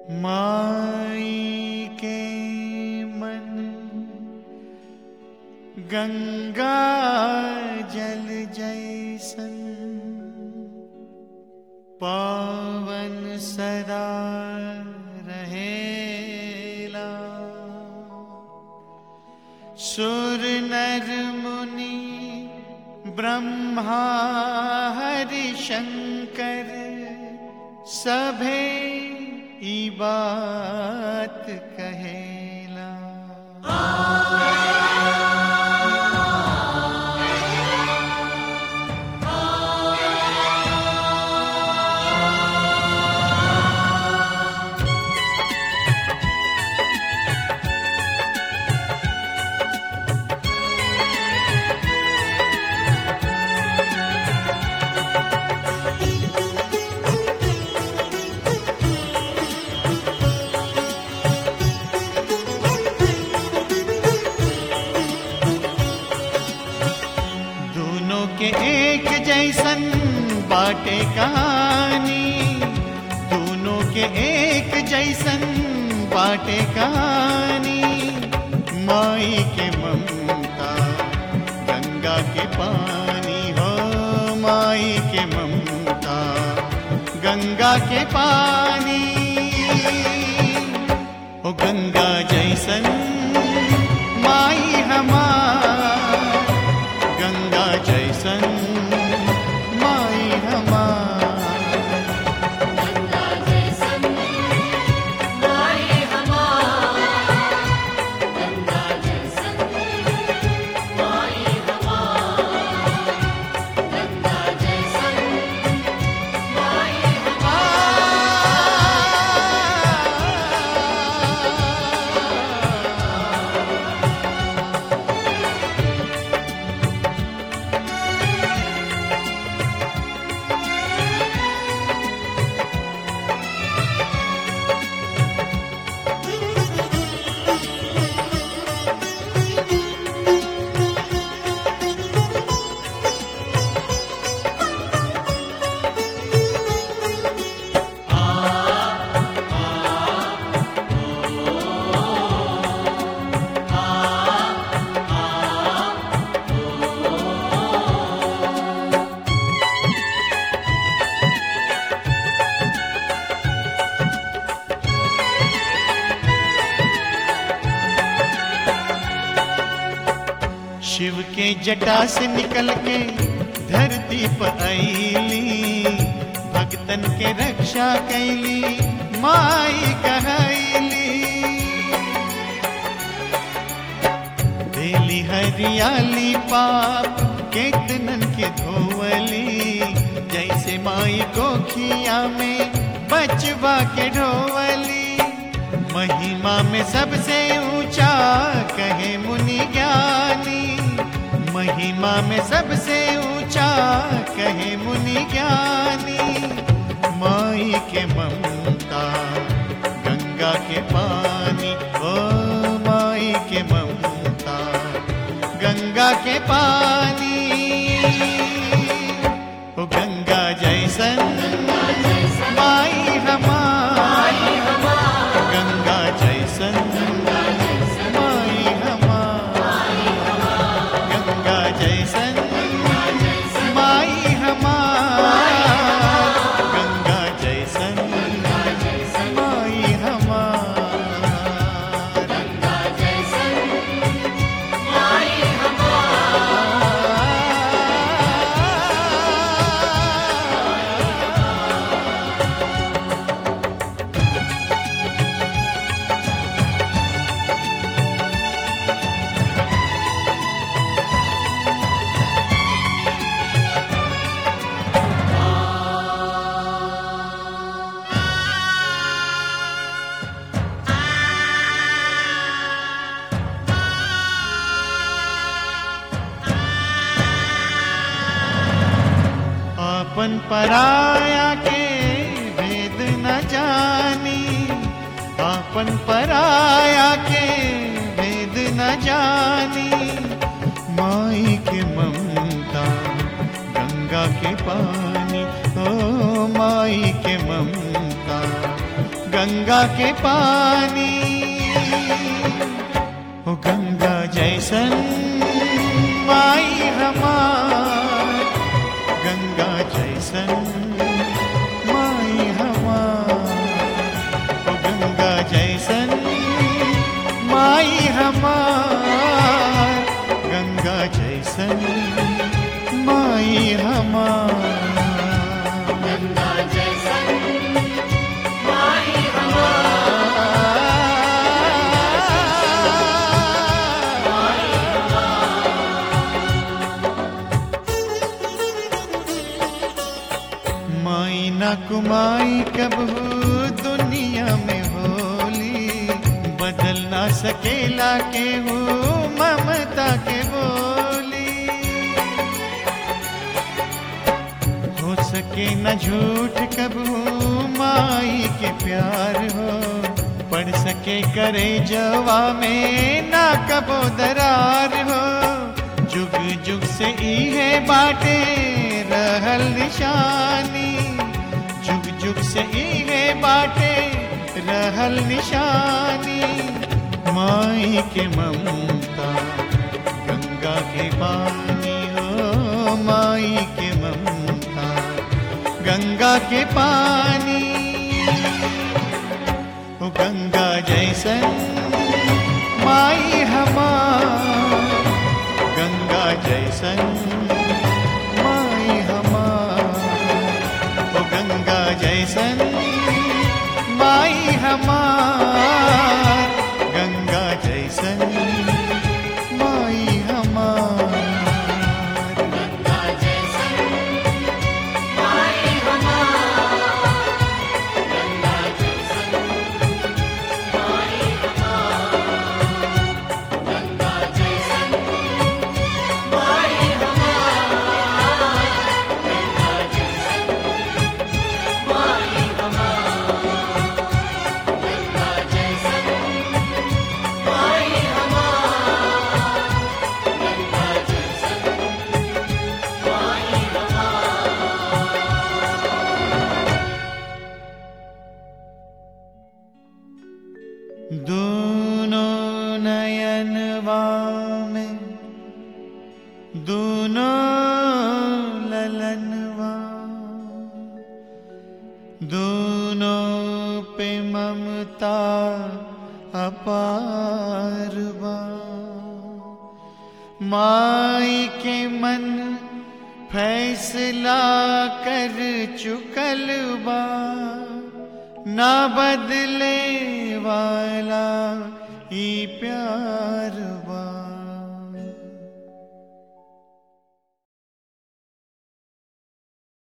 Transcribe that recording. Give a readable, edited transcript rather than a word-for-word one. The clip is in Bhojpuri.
माई के मन गंगा जल जैसन पावन सदा रहेला। सुर नर मुनि ब्रह्मा हरि शंकर सभे ई बात कहेला। के एक जैसन बाटे कहानी, दोनों के एक जैसन बाटे कहानी। माई के ममता गंगा के पानी हो, माई के ममता गंगा के पानी। ओ गंगा जैसन माई हमार, गंगा जैसन माई हमार, गंगा जैसन माई हमार, गंगा जैसन माई हमार, गंगा जैसन माई हमार। शिव के जटा से निकल के धरती पर आईली, भक्तन के रक्षा कैली माई कहैली। देली हरियाली पाप केतनन के धोवली, जैसे माई कोखिया में बचवा के ढोवली। महिमा में सबसे ऊंचा कहे मुनि ज्ञानी, महिमा में सबसे ऊंचा कहे मुनि ज्ञानी। माई के ममता गंगा के पानी, ओ माई के ममता गंगा के पानी। ओ गंगा जैसन माई हमार, गंगा जैसन माई हमार, गंगा जैसन माई हमार, गंगा जैसन माई हमार। गंगा जैसन माई हमार। आपन पराया के भेद न जानी, आपन पराया के भेद न जानी। माई के ममता गंगा के पानी, ओ माई के ममता गंगा के पानी। ओ गंगा जैसन माई हमार, गंगा जैसन माई हमार। ओ गंगा जैसन माई हमार, गंगा जैसन माई हमार। गंगा जैसन माई हमार, माई ना कुमाई कबहू दुनिया में होली, बदल ना सकेला केहू ममता के बोली। हो सके न झूठ कबहू माई के प्यार हो, पढ़ सके करे जवा में ना कबो दरार हो। जुग जुग से इहे बाटे रहल निशानी, जुग जुग से इहे बाटे रहल निशानी। माई के ममता गंगा के पानी हो, माई के ममता गंगा के पानी। ओ गंगा जैसन माई हमार, गंगा जैसन माई हमार। ओ गंगा जैसन माई हमार, गंगा जैसन माई हमार। गंगा जैसन माई हमार, गंगा जैसन माई हमार, गंगा जैसन माई हमार, गंगा जैसन माई हमार, गंगा जैसन माई हमार, गंगा जैसन माई हमार। दोनों नयनवा में दोनों ललनवा, दोनों पे ममता अपार बा। माई के मन फैसला कर चुकल बा, ना बदले वाला ई प्यार बा।